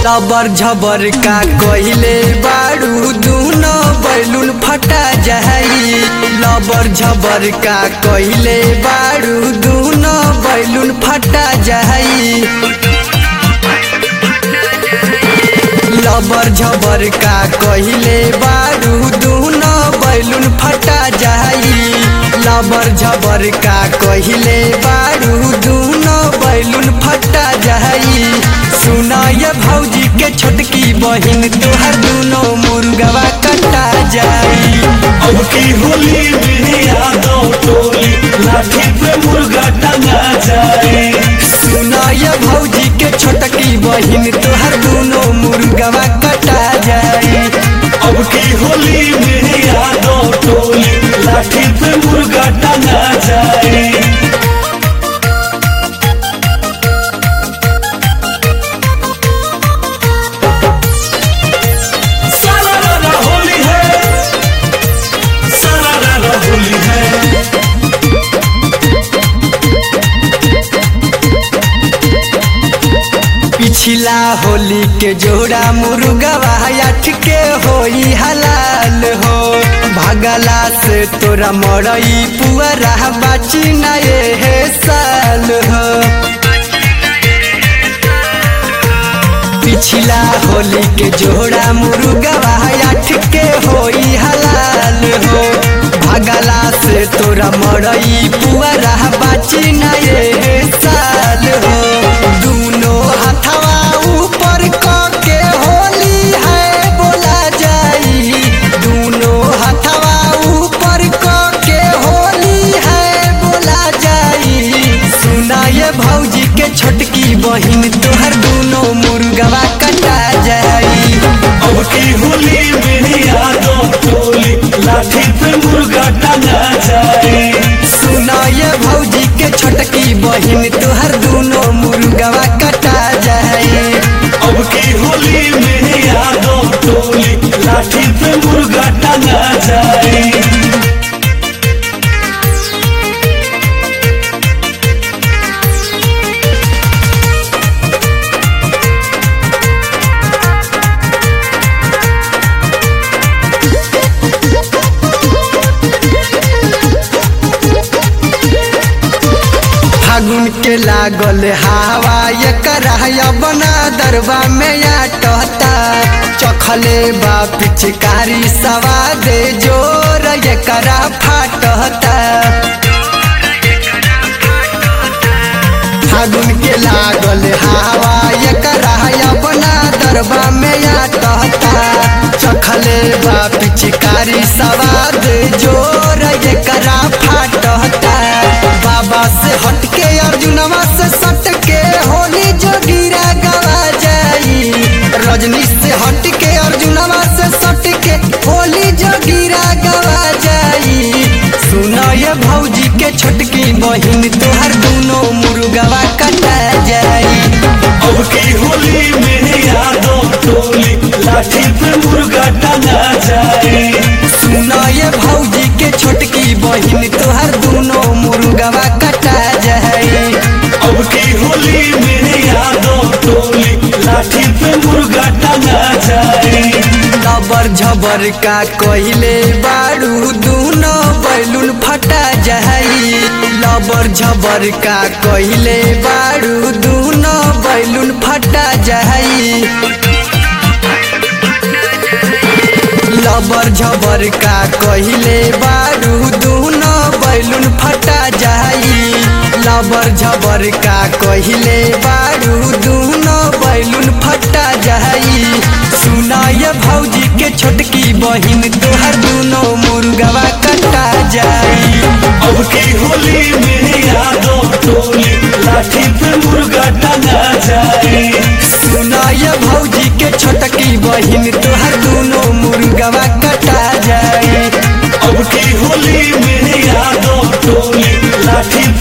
लबर झबर का कहिले बारू दूनो बैलून फटा जाई। लबर झबर का कहिले बारू दूनो बैलून फटा जाई। लबर झबर का कहिले बारू दूनो बैलून फटा जाई। लबर झबर का कहिले बारू दूनो बैलून फटा जाई। सुना ये भौजी के छोटकी बहिन तोहर दूनो मुर्गवा कटा जाई। अब की होली में यादव टोली लाठी पे मुर्गा टंगा जाए। सुना ये भौजी के छोटकी बहिन तोहर दूनो मुर्गवा कटा जाई। अब की होली में यादव टोली लाठी पे मुर्गा टंगा जाए। पिछला होली के जोड़ा मुर्गवा आठ के होई हलाल हो। भागला से तोरा मरई पुअरा बाची ना ये साल हो। पिछला होली के जोड़ा मुर्गवा आठ के होई हलाल हो। भागला से तोरा मरई पुअरा बाची ना ये साल हो। दूनो हाथवा ऊपर करके होली है बोला जाई। दूनो हाथवा ऊपर करके होली है बोला जाई। सुना ये भौजी के छोटकी बहिन तोहर दूनो मुर्गवा कटा जाई। अब की होली में यादव टोली लाठी पे मुर्गा टंगा जाए। सुना ये भौजी के छोटकी बहिन तोहर दूनो मुर्गवा कटा जाई। अब की होली में यादव टोली लाठी पे मुर्गा टंगा जाए। फागुन के लागल हवा एकरा बना दरबा में आटता। चखले बा पिचकारी सवाद जोर एकरा फाटता। फागुन के लागल हवा एकरा बना दरबा में आटता। चखले बा पिचकारी सवाद जोर एकरा फाटता। बाबा से हटके अर्जुनवा से सटके होली जोगिरा गवा जाई। रजनी से हटके अर्जुनवा से सटके होली जोगिरा गवा जाई। सुना ये भौजी के छोटकी बहिन तोहर दूनो मुर्गवा कटा जाई। अब की होली में यादव टोली लाठी पे मुर्गा टंगा जाए। सुना ये भौजी के छोटकी बहिन तोहर दूनो मुर्गवा कटा जाई। अब की होली में यादव टोली लाठी पे मुर्गा टंगा जाए। लबर झबर का कहिले बारू दूनो बैलून फटा जाई। लबर झबर का कहिले बारू दूनो बैलून फटा जाई। लबर झबर का कहिले बारू दूनो बैलून फटा जाई। लबर झबर का कहिले बारू दूनो बैलून फटा जाई। सुना ये भौजी के छोटकी बहिन तोहर दूनो मुर्गवा कटा जाई। अब की होली में यादव टोली लाठी पे मुर्गा टंगा जाए। सुना ये भौजी के छोटकी बहिन तोहर दूनो मुर्गवा कटा जाई। अब की होली में यादव टोली लाठी